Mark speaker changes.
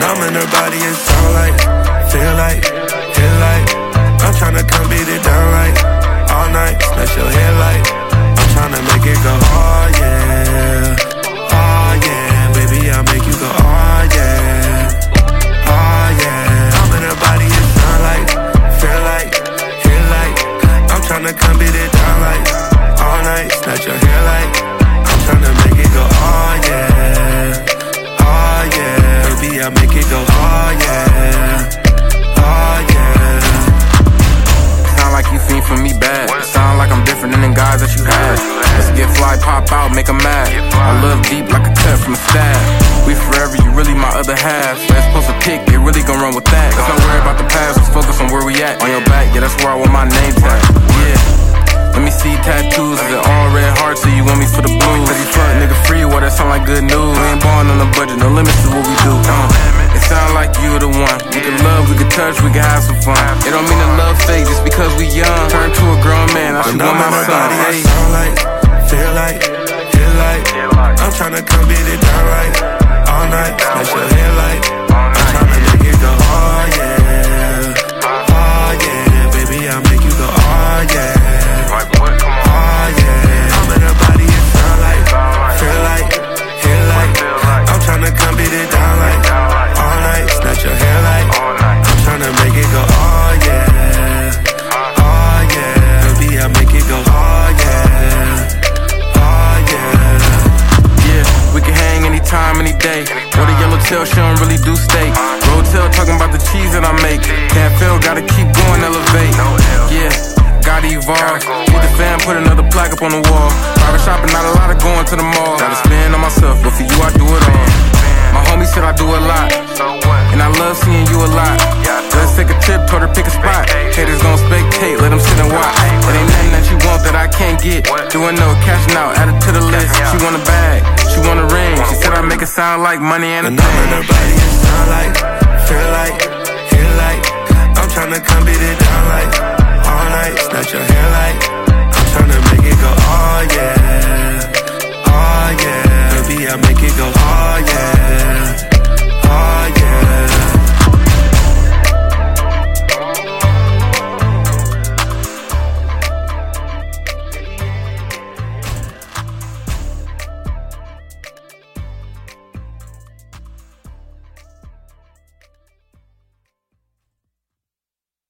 Speaker 1: I'm in her body, it sound like, feel like, hit like. I'm tryna come beat it down like, all night, smash your head like. I'm tryna make it go, oh yeah, oh yeah. Baby, I'll make you go, oh yeah, oh yeah. I'm in her body, it sound like, feel like, hit like. I'm tryna come beat it down like, all night, snatch your hair like. I'm tryna make it go, oh yeah, oh yeah. Baby, I'll make it go, oh yeah, oh yeah.
Speaker 2: Sound like you fiend for me bad. Sound like I'm different than the guys that you had. Let's get fly, pop out, make 'em mad. I love deep like a cut from a stab. We forever, you really my other half. Let's post a pic, it really gon' run with that. Let's not worry about the past, let's focus on where we at. On your back, yeah, that's where I want my name tag. Yeah. Let me see tattoos, is it all red hearts or you want me for the blues? Cause you fuck nigga free, well that sound like good news. We ain't ballin' on the budget, no limits to what we do. It sound like you the one. We can love, we can touch, we can have some fun. It don't mean the love fake just because we young. Turn to a grown man, I should want my son.
Speaker 1: Hey. Sound like, feel like, hit like. I'm tryna come beat it down right, all night, smash your head like. I'm tryna make it go, oh yeah, oh yeah. Baby, I'll make you go, oh yeah. Oh yeah, I'm in her body, it sound like, feel like, hit like. I'm tryna come beat it down like, all night, snatch your hair like. I'm tryna make it go, oh yeah, oh yeah. Baby, I'll make it go, oh yeah, oh yeah.
Speaker 2: Yeah, we can hang anytime, any day. Or the yellow tail, she don't really do steak. Rotel talking about the cheese that I make. Can't fail, gotta keep going, elevate. Yeah. Gotta evolve. Need the fam, put another plaque up on the wall. Private shopping, not a lot of going to the mall. Gotta spend on myself, but for you I do it all. My homie said I do a lot, and I love seeing you a lot. Let's take a trip, told her pick a spot. Haters gon' spectate, let them sit and watch. It ain't nothing that you want that I can't get. Doing no cashing out, add it to the list. She want a bag, she want a ring. She said I make it sound like money and a thing.
Speaker 1: I'm in her body, it sound like, feel like, hit like. I'm tryna come beat it down like, all night, snatch your hair like. I'm tryna make it go, oh yeah, oh yeah. Baby, I'll make it go, oh yeah.